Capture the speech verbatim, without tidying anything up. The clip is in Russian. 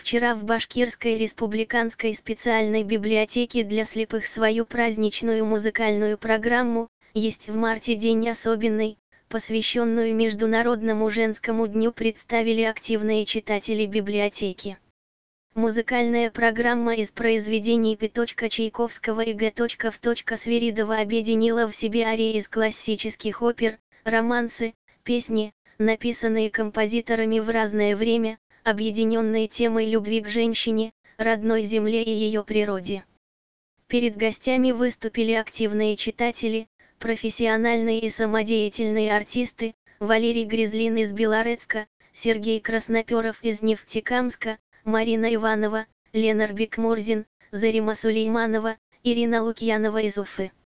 вчера в Башкирской республиканской специальной библиотеке для слепых свою праздничную музыкальную программу «Есть в марте день особенный», посвященную Международному женскому дню, представили активные читатели библиотеки. Музыкальная программа из произведений П. Чайковского и Г. Ф. Свиридова объединила в себе арии из классических опер, романсы, песни, написанные композиторами в разное время, объединенные темой любви к женщине, родной земле и ее природе. Перед гостями выступили активные читатели, профессиональные и самодеятельные артисты: Валерий Гризлин из Белорецка, Сергей Красноперов из Нефтекамска, Марина Иванова, Ленар Бекмурзин, Зарима Сулейманова, Ирина Лукьянова из Уфы.